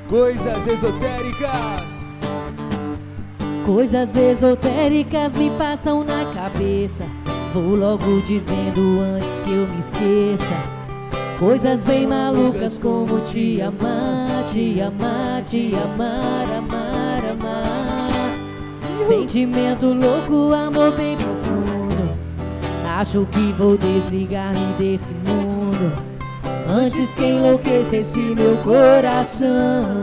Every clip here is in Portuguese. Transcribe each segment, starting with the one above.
Coisas esotéricas. Coisas esotéricas me passam na cabeça. Vou logo dizendo antes que eu me esqueça. Coisas bem malucas como te amar, te amar, te amar, amar, amar. Sentimento louco, amor bem profundo. Acho que vou desligar-me desse mundo antes que enlouquecesse meu coração.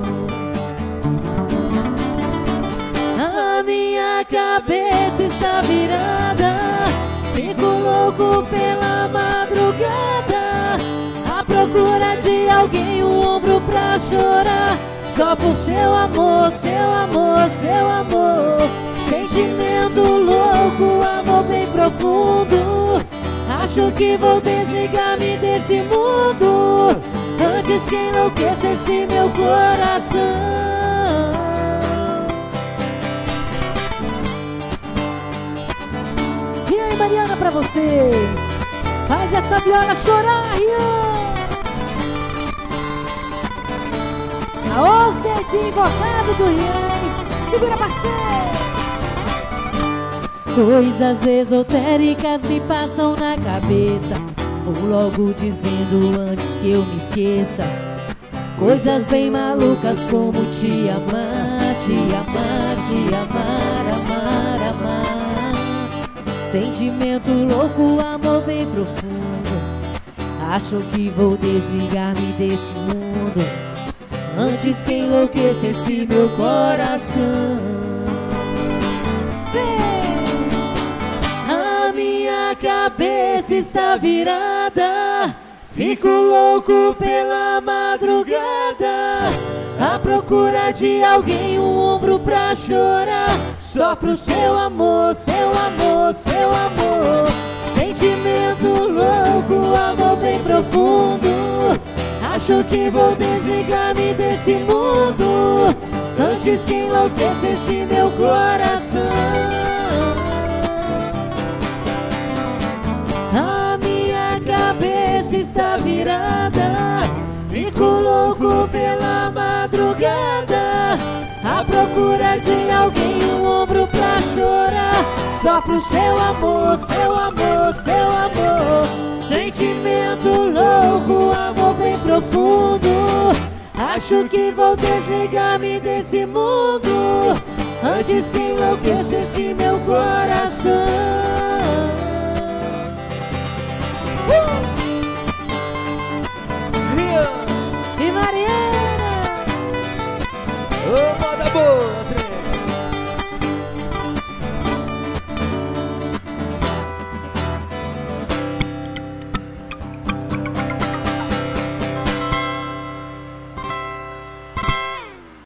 A minha cabeça está virada, fico louco pela madrugada, à procura de alguém, um ombro pra chorar, só por seu amor, seu amor, seu amor. Sentimento louco, amor bem profundo. Acho que vou desligar-me desse mundo antes que enlouquecesse meu coração. E aí, Mariana, pra vocês. Faz essa viola chorar, Rian. A Osgate invocado do Rian. Segura, parceiro. Coisas esotéricas me passam na cabeça. Vou logo dizendo antes que eu me esqueça. Coisas bem malucas como te amar, te amar, te amar, amar, amar. Sentimento louco, amor bem profundo. Acho que vou desligar-me desse mundo antes que enlouquecesse meu coração. A cabeça está virada, fico louco pela madrugada, à procura de alguém, um ombro pra chorar, só pro seu amor, seu amor, seu amor. Sentimento louco, amor bem profundo. Acho que vou desligar-me desse mundo antes que enlouquecesse meu coração. A minha cabeça está virada, fico louco pela madrugada, à procura de alguém, um ombro pra chorar, só pro seu amor, seu amor, seu amor. Sentimento louco, amor bem profundo. Acho que vou desligar-me desse mundo antes que enlouquecesse meu coração. Rian E Mariana! Ô, moda boa, trem.